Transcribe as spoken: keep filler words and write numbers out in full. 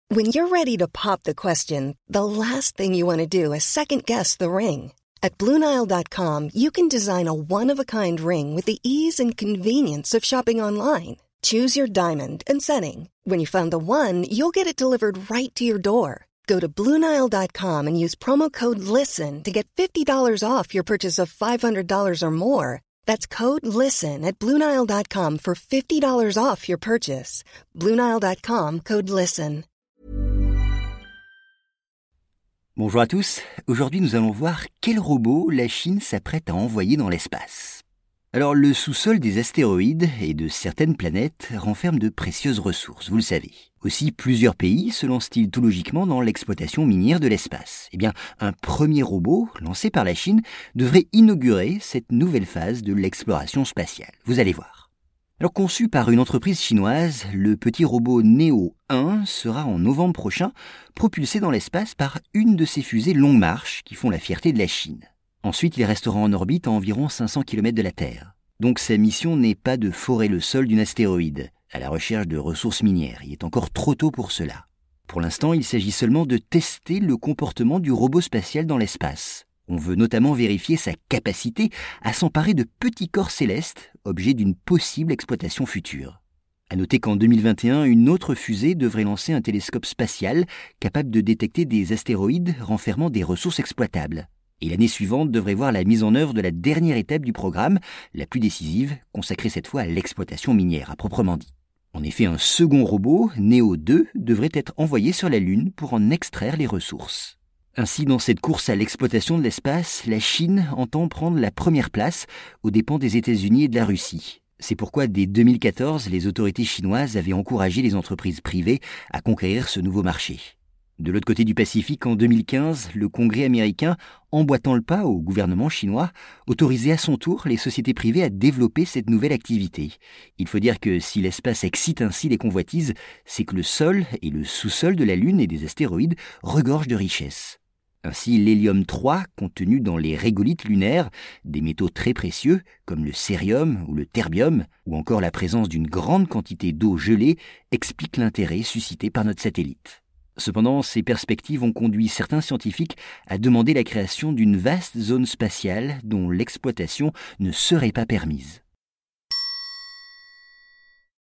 When you're ready to pop the question, the last thing you want to do is second-guess the ring. At Blue Nile dot com, you can design a one-of-a-kind ring with the ease and convenience of shopping online. Choose your diamond and setting. When you find the one, you'll get it delivered right to your door. Go to Blue Nile dot com and use promo code LISTEN to get fifty dollars off your purchase of five hundred dollars or more. That's code LISTEN at Blue Nile dot com for fifty dollars off your purchase. Blue Nile dot com, code LISTEN. Bonjour à tous, aujourd'hui nous allons voir quel robot la Chine s'apprête à envoyer dans l'espace. Alors le sous-sol des astéroïdes et de certaines planètes renferme de précieuses ressources, vous le savez. Aussi, plusieurs pays se lancent-ils tout logiquement dans l'exploitation minière de l'espace. Eh bien, un premier robot, lancé par la Chine, devrait inaugurer cette nouvelle phase de l'exploration spatiale. Vous allez voir. Alors conçu par une entreprise chinoise, le petit robot Neo un sera en novembre prochain propulsé dans l'espace par une de ces fusées longue marche qui font la fierté de la Chine. Ensuite, il restera en orbite à environ cinq cents kilomètres de la Terre. Donc sa mission n'est pas de forer le sol d'une astéroïde, à la recherche de ressources minières. Il est encore trop tôt pour cela. Pour l'instant, il s'agit seulement de tester le comportement du robot spatial dans l'espace. On veut notamment vérifier sa capacité à s'emparer de petits corps célestes, objets d'une possible exploitation future. À noter qu'en deux mille vingt et un, une autre fusée devrait lancer un télescope spatial capable de détecter des astéroïdes renfermant des ressources exploitables. Et l'année suivante devrait voir la mise en œuvre de la dernière étape du programme, la plus décisive, consacrée cette fois à l'exploitation minière à proprement dit. En effet, un second robot, Neo deux, devrait être envoyé sur la Lune pour en extraire les ressources. Ainsi, dans cette course à l'exploitation de l'espace, la Chine entend prendre la première place aux dépens des États-Unis et de la Russie. C'est pourquoi, dès deux mille quatorze, les autorités chinoises avaient encouragé les entreprises privées à conquérir ce nouveau marché. De l'autre côté du Pacifique, en deux mille quinze, le Congrès américain, emboîtant le pas au gouvernement chinois, autorisait à son tour les sociétés privées à développer cette nouvelle activité. Il faut dire que si l'espace excite ainsi les convoitises, c'est que le sol et le sous-sol de la Lune et des astéroïdes regorgent de richesses. Ainsi, l'hélium trois, contenu dans les régolithes lunaires, des métaux très précieux, comme le cérium ou le terbium, ou encore la présence d'une grande quantité d'eau gelée, explique l'intérêt suscité par notre satellite. Cependant, ces perspectives ont conduit certains scientifiques à demander la création d'une vaste zone spatiale dont l'exploitation ne serait pas permise.